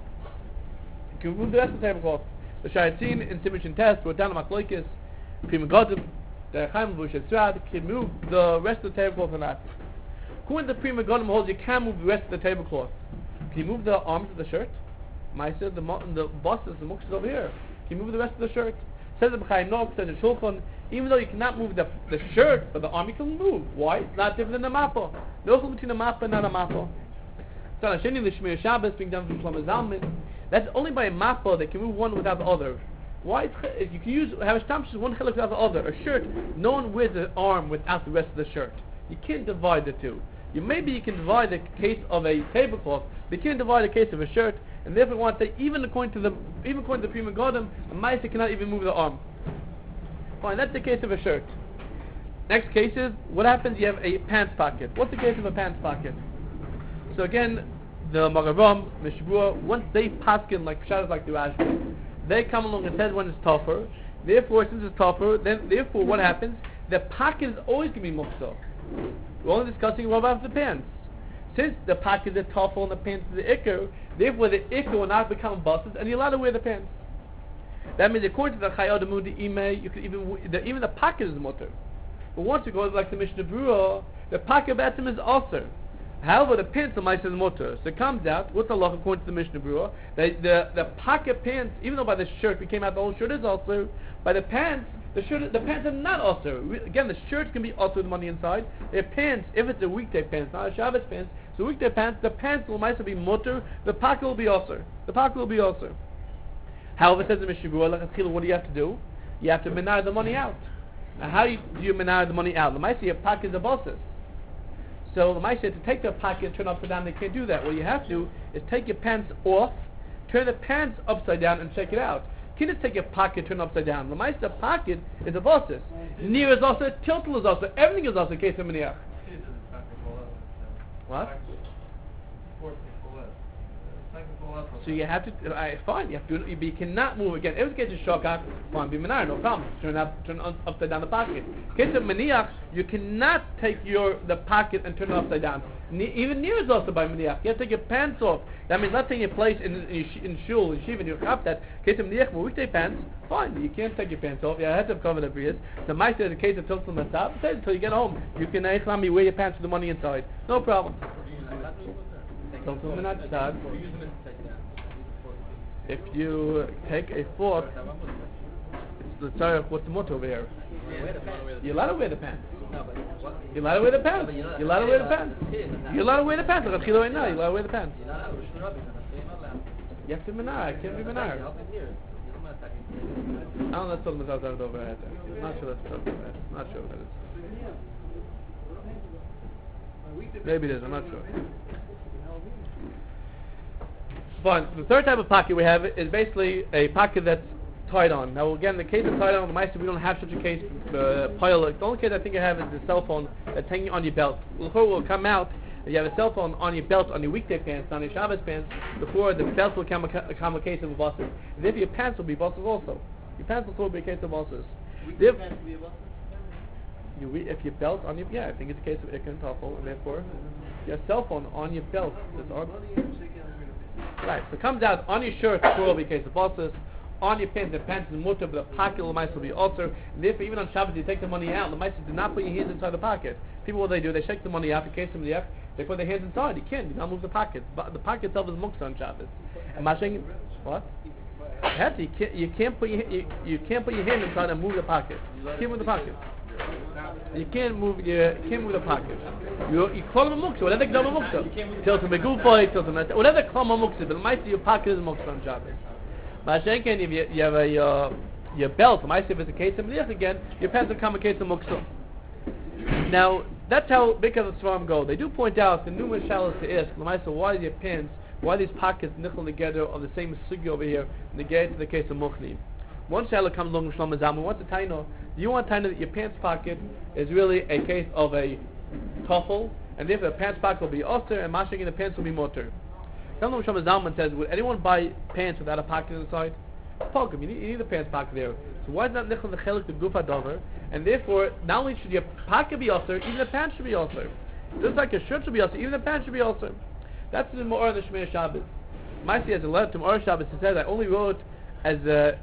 Can you move the rest of the tablecloth? The Shayatzin in Simon Test wrote down a machlokes, Prima Godim, the Chaim Vush Etzrad, can move the rest of the tablecloth or not? According to the Prima Godim holds you can move the rest of the tablecloth. Can you move the arms of the shirt? Ma'aseh, the bosses, the muksa over here. Can you move the rest of the shirt? Says the B'chai Nog, says the Shulchan, even though you cannot move the shirt, but the arm you can move. Why? It's not different than the mappa. No difference between a mappa and not a mappa. So on Sheni, the Shmir Shabbos being done from Shlomo Zalman, that's only by a mappa that can move one without the other. Why? If you can have a stamp, one chiluk without the other. A shirt, no one wears the arm without the rest of the shirt. You can't divide the two. Maybe you can divide the case of a tablecloth, but you can't divide the case of a shirt. And therefore, we want to say, even according to the Prima Godim, a Ma'aseh cannot even move the arm. Fine, that's the case of a shirt. Next case is, what happens? You have a pants pocket. What's the case of a pants pocket? So again, the Magavam, Mishnah Berurah, once they paskin like Pshat like the Rashba, they come along and said when it's tougher. Therefore, since it's tougher, therefore what happens? The pocket is always going to be muksa. We're only discussing what about the pants. Since the pocket is tougher and the pants is the ikkur, therefore the ikkur will not become buses, and you're allowed to wear the pants. That means according to the Chayot Amudi Imei, you can even the pocket is mutter. But once you go like the Mishnah Berurah, the pocket batim is also. However, the pants are Ma'aseh mutter. So it comes out, what's the law according to the Mishnah Berurah? The pocket pants, even though by the shirt we came out the whole shirt is also, by the pants, the pants are not also. Again, the shirt can be also with money inside. The pants, if it's a weekday pants, not a Shabbos pants, so weekday pants, the pants will might be mutter, the pocket will be also. The pocket will be also. However, says the Mishnah Berurah, what do you have to do? You have to menar the money out. Now, how do you menar the money out? The might your pocket is a bosses. So the might to take the pocket and turn upside down, they can't do that. What you have to do is take your pants off, turn the pants upside down, and check it out. You can't just take your pocket, turn upside down. The mice, the pocket is a bosses. Near is also, tiltal is also, everything is also a case of maniach. What? So you have to, fine, you have to, but you cannot move again. If it's a case of shokach, fine, be menar, no problem. Turn upside down the pocket. In case of maniach, you cannot take the pocket and turn it upside down. Even near is also by maniach. You have to take your pants off. That means let's say you place in shul, in shiva, and you have that. In case of maniach, with weekday pants, fine, you can't take your pants off. You have to cover the brias. The mice in the case of tiltul matzah, say until you get home, you can wear your pants with the money inside. No problem. If you take a fork, it's the tzarech, what's the motto over here? You're allowed to wear the pants. You're allowed to wear the pants. You're allowed to wear the pants. You're allowed to wear the pants. You're allowed to wear the pants. You have to menar. It can't be menar. I don't know if that's something that's over here. I'm not sure that's over here. I'm not sure what that is. Maybe it is. I'm not sure. Fine. The third type of pocket we have is basically a pocket that's tied on. Now again, the case of tied on, the Meister, we don't have such a case. The only case I think I have is the cell phone that's hanging on your belt. L'chor will come out. If you have a cell phone on your belt, on your weekday pants, on your Shabbos pants, before the belt will come a case of bosses. And if your pants will be bosses also. Your pants will be a case of bosses. If your belt on your, I think it's a case of Ikan Tafel, and therefore your cell phone on your belt is on. Right, so it comes out on your shirt, it will be a case of bosses. On your pants, the pants is mutter, but the pocket of the mice will be also. And therefore, even on Shabbos, you take the money out. The mice do not put your hands inside the pocket. People, what they do, they shake the money out in case somebody else. They put their hands inside. You can't. You don't move the pocket. But the pocket itself is muksa on Shabbos. And Mashing, what? You can't put your hand inside and move the pocket. You can't move the pocket. You can't move the pocket. You call them a muksa. Whatever they call them a muksa. Tilt them a good boy. Tilt them a whatever they call them a muksa. But the mice, your pocket is muksa on Shabbos. Mashenken, if you have your belt, if it's a case of Meliach again, your pants will come a case of Muksa. Now, that's how big of the Svarim go. They do point out the numerous shallows to ask, why are your pants, why are these pockets nickel together of the same sugi over here, and they get to the case of Mukhni. One shallow comes along with Shlomo Zalman, wants to tell you, you want to know that your pants pocket is really a case of a tafel, and therefore the pants pocket will be oster, and Mashenken, the pants will be motor. Shlomo Zalman says, would anyone buy pants without a pocket inside? Pogum, you need a pants pocket there. So why is not nichel the chelik the gufa dover? And therefore, not only should your pocket be also, even the pants should be also. Just like your shirt should be also, even the pants should be also. That's the Ma'or of the Shmei Shabbos. Maisi has a letter to Ma'or Shabbos. He says, I only wrote as a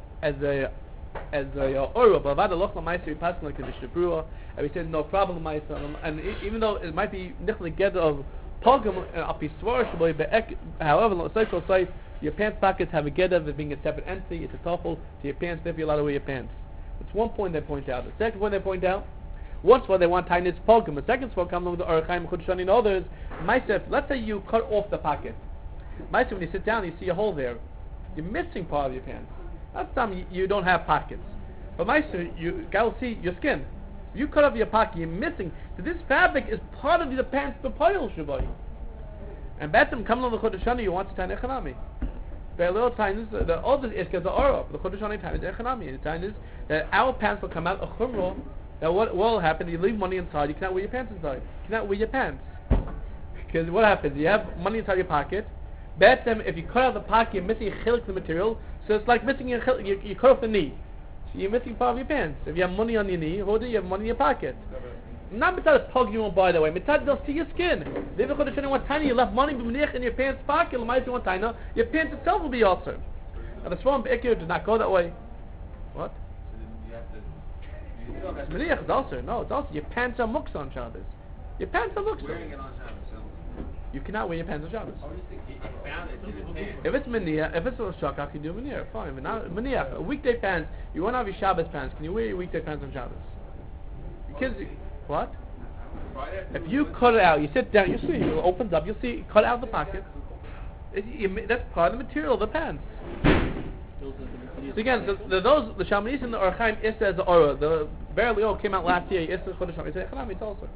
Ora, but Avada Lochla Maisi we pass like the Mishnah Berurah, and we said no problem Maisi. And even though it might be nichel together of Pogum however, social site, your pants pockets have a get of it being a separate entity. It's a tafel to your pants. Therefore, you're allowed to wear your pants. That's one point they point out. The second point they point out, once they want tightness Pogum. The second spot comes along with the Orach Chaim Chudshani and others. Myself, let's say you cut off the pocket. Myself, when you sit down, you see a hole there. You're missing part of your pants. That's time you don't have pockets. But myself, you will see your skin. If you cut off your pocket, you're missing. So this fabric is part of the pants, the pile shabbai. And Betim come along the Chodesh Shani, you want to tie echanami. There are little times the oldest is the aura. The Chodesh Shani time is echanami. And the time is that our pants will come out a chumrah. Now what will happen? You leave money inside. You cannot wear your pants inside. You cannot wear your pants because what happens? You have money inside your pocket. Betim, if you cut out the pocket, you're missing a chilik the material. So it's like missing your chilik. You cut off the knee. So you're missing part of your pants. If you have money on your knee, hold it, you have money in your pocket. Not mitzad pug you won't buy that way. Mitzad they'll see your skin. If you want tiny, you left money in your pants pocket. Your pants itself will be also. Now the Swarm Be'ikir does not go that way. What? Meniach is also. No, it's also your pants are muksa on Shabbos. Your pants are muksa. You cannot wear your pants on Shabbos. If it's meniach, if it's a shakach, you do meniach. Fine, but not meniach. Weekday pants. You won't have your Shabbos pants. Can you wear your weekday pants on Shabbos? Because what? If you cut it out, you sit down, you see, it opens up, you'll see, cut out the pocket. That's part of the material of the pants. So again, the Shalmanis and the Orach Chaim is as the Ora. The barely all came out last year. Is the Chodesh Shani. It's Echanami. It's also.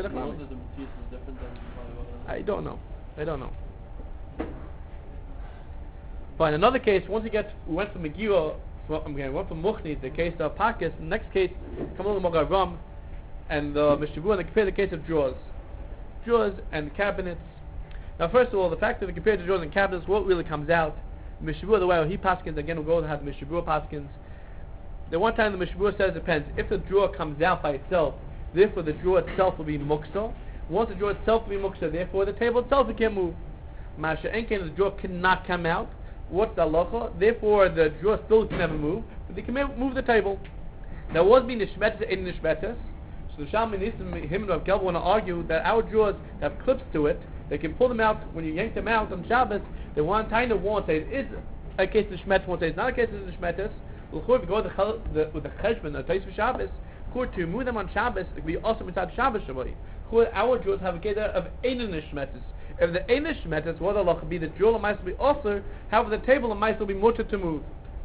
I don't know. Fine. Another case. Once we went from Megillah. We went from Mukhni. The case of pockets. The next case, come along with Mogavam. And the Mishnah Berurah, they compare the case of drawers and cabinets. Now, first of all, the fact that they compare the drawers and cabinets, what really comes out, Mishnah Berurah, the way he paskins, again, we'll go and have the Mishnah Berurah paskins. The one time the Mishnah Berurah says it depends. If the drawer comes out by itself, therefore the drawer itself will be muksa. Once the drawer itself will be muksa, therefore the table itself it can't move. Masha Enken, the drawer cannot come out. What's the halacha? Therefore the drawer still can never move, but they can move the table. Now, what being nishmetas and nishmetas? So the Shalmanis and him and Rav Gelb want to argue that our drawers have clips to it. They can pull them out when you yank them out on Shabbos. They want kind of say it is a case of shmetas. One say it's not a case of shmetas. If you go with the cheshbon, the taste for Shabbos, to remove them on Shabbos, it could be also inside Shabbos Shabbat. Our drawers have a case of einin shmetas. If the einin shmetas, what Allah could be the drawer might be also. However, the table might still be mutter to move.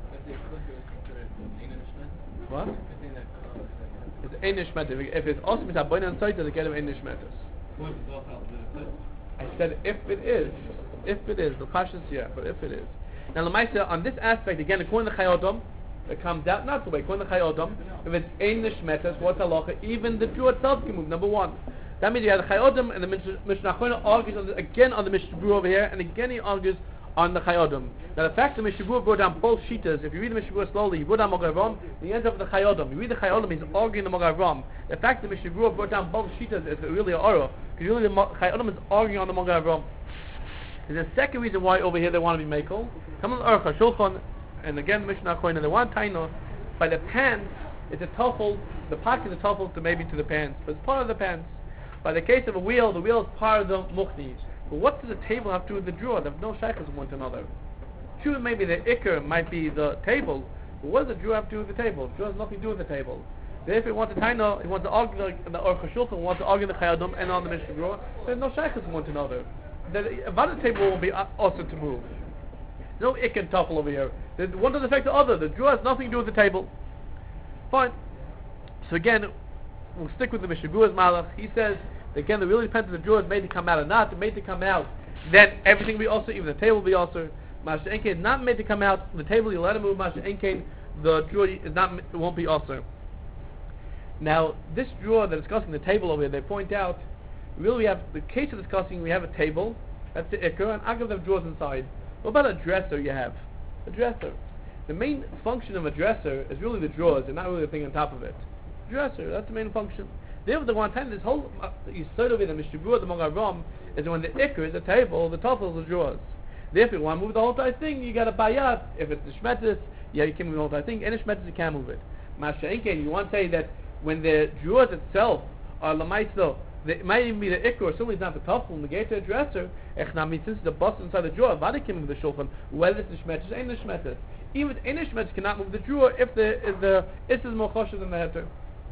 What? It's Einish Metas. If it's also Mitzad Boina and Soita, they get him Einish Metas. I said if it is. If it is, the pashas, yeah, but if it is. Now, Lamaisa, on this aspect, again, according to Chayodom, it comes out not the way. According to Chayodom, if it's ein nishmetas, what's halacha? Even the Jew itself can move. Number one. That means you have the Chayodom, and the Mishnah Achrono argues again on the Mishnah Berurah over here, and again he argues on the Chayodom. Now the fact that Mishnah Berurah brought down both shitas, if you read the Mishnah Berurah slowly, he brought down Mogai Avram, he ends up with the Chayodom. You read the Chayodom, he's arguing the Mogai Avram. The fact that Mishnah Berurah brought down both shitas is really a aura, because really the Chayodom is arguing on the Mogai Avram. There's a second reason why over here they want to be Mekel. Come on, Aruch HaShulchan, and again Mishnah Achrono, they want Taino, by the pants, it's a tuffle, the pocket is a tuffle to maybe to the pants, but it's part of the pants. By the case of a wheel, the wheel is part of the mukhni. But what does the table have to do with the drawer? They have no shaykhs one to another. True, maybe the ikr might be the table, but what does the drawer have to do with the table? The drawer has nothing to do with the table. Therefore, he wants to taino, he wants to argue the Aruch HaShulchan, wants to argue the Chayodom and on the Mishnah Berurah. There's no shaykhs one to another. The Avada table will be also to move. No ikr and tuffle over here. One doesn't affect the other. The drawer has nothing to do with the table. Fine. So again, we'll stick with the Mishnah Berurah's malach. He says, again, it really depends if the drawer is made to come out or not. If made to come out, then everything will be also, even the table will be also. Masha Enkein is not made to come out. The table you let it move. Masha Enkein, the drawer is not. It won't be also. Now, this drawer that's discussing the table over here, they point out, really we have the case of discussing. We have a table. That's the ikr, and Agav have drawers inside. What about a dresser? You have a dresser. The main function of a dresser is really the drawers, and not really the thing on top of it. Dresser, that's the main function. Therefore, the one time this whole you said over the Mishnah Berurah, the Mogai Avram, is when the ikr is the table, the tuffle is the drawers. Therefore, if you want to move the whole entire thing, you got to bayat. If it's the shmetis, yeah, you can move the whole entire thing. Any shmetis, you can't move it. Masha Enkein, you want to say that when the drawers itself are lamaitzo, it might even be the ikr, or certainly it's not the tuffle, negate the dresser. Echnami, since the bus inside the drawer, vada can move the shulchan, whether it's the shmetis, ain't the shmetis. Even any shmetis cannot move the drawer if the is more cautious than the heter.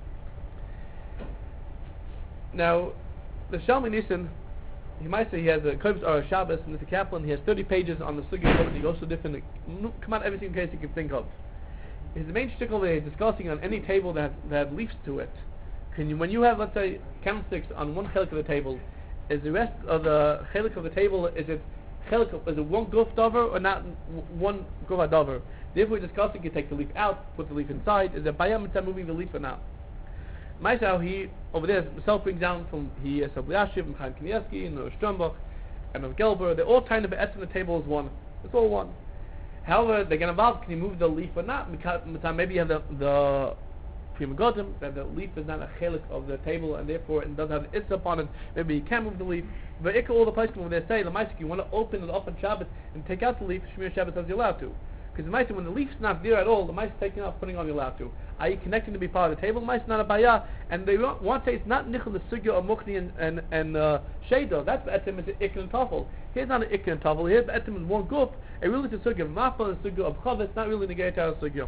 Now, the Shalmi Nissen, he might say he has a Kovetz or a Shabbos, and Mr. Kaplan, he has 30 pages on the Sugi Kovetz, he goes to different, come out every single case you can think of. His main shtickle there is discussing on any table that had leaves to it. When you have, let's say, candlesticks on one chelik of the table, is the rest of the chelik of the table, is it one guf dover or not one guf dover? Therefore, we're discussing, you take the leaf out, put the leaf inside, is it bayam mitzvah moving the leaf or not? Myself, he over there himself brings down from Sabliashiv and Chaim Kanievsky and Strombach and Gelber. They're all trying to be on the table as one. It's all one. However, they get involved. Can you move the leaf or not? Maybe you have the Prima Godim, that the leaf is not a chelik of the table, and therefore it doesn't have the issa upon it. Maybe you can move the leaf. But all the places over there say, the Maisik, you want to open it up on Shabbat and take out the leaf. Shmir Shabbat says you're allowed to. Because the Maisik, when the leaf's not there at all, the Maisik taking it off, putting it on, you're allowed to. Are you connecting to be part of the table? The Maisik not a bayah, and they want to say it's not nichel the sugya of mukhni and sheidah. That's be'etim is an ikr and tafel. Here's not an ikr and tafel. Here be'etim is one group. A really the sugya of mafal and sugya of chav. It's not really negate out of sugya.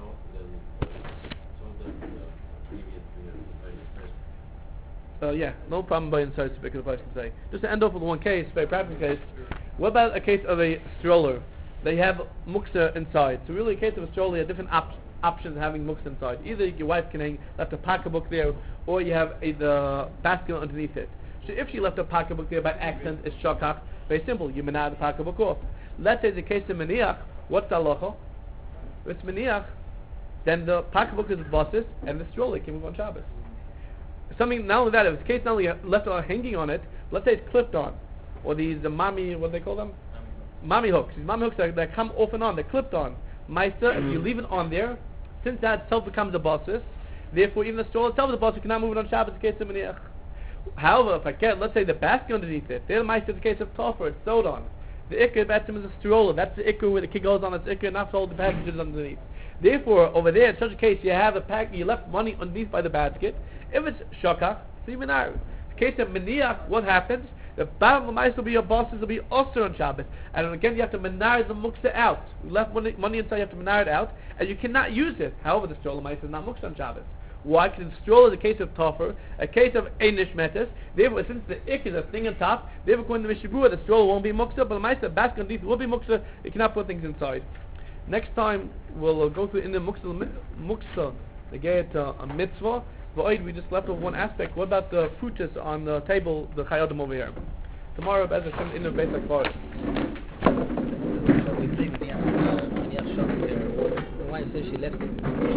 Yeah, no problem by inside to pick the place can say. Just to end off with one case, very practical case. What about a case of a stroller? They have muksa inside. So really a case of a stroller, you have different options of having muksa inside. Either your wife can left a pocketbook there, or you have the basket underneath it. So if she left a pocketbook there by accident, it's shakach. Very simple, you menah the pocketbook off. Let's say the case of meniach, what's the halacha? If it's meniach, then the pocketbook is basis, and the stroller can move on Shabbos. Something, not only that, if it's the case not only left hanging on it, let's say it's clipped on, or these mommy, what do they call them? Mommy hooks. These mommy hooks that come off and on, they're clipped on. Meister, if you leave it on there, since that itself becomes a basis, therefore even the stroller itself is a basis, you cannot move it on Shabbos in case of meniach. However, if I get, let's say the basket underneath it, there Meister, in the case of toffer, it's sewed on. The ikr betzim is a stroller. That's the ikr where the kid goes on its ikr, not all the packages underneath. Therefore, over there, in such a case, you have a pack, you left money underneath by the basket. If it's shakach, so you menar. In the case of meniach, what happens? The bottom of the mice will be your bosses, will be osir on Shabbos. And again, you have to menar the muksa out. You left money inside, you have to menar it out, and you cannot use it. However, the stroller mice is not muksa on Shabbos. Why? Because the stroller is a case of toffer, a case of einish metes. Therefore, since the ik is a thing on top, therefore, according to Mishnah Berurah, the stroller won't be muksa, but the mice, the basket underneath will be muksa. You cannot put things inside. Next time, we'll go through in the muksa, the get a mitzvah. We just left over one aspect. What about the fruitus on the table, the chayodim over here? Tomorrow, Bez Hashem, in the Beit HaKvoros. We think when you have shots here, the wife says she left it.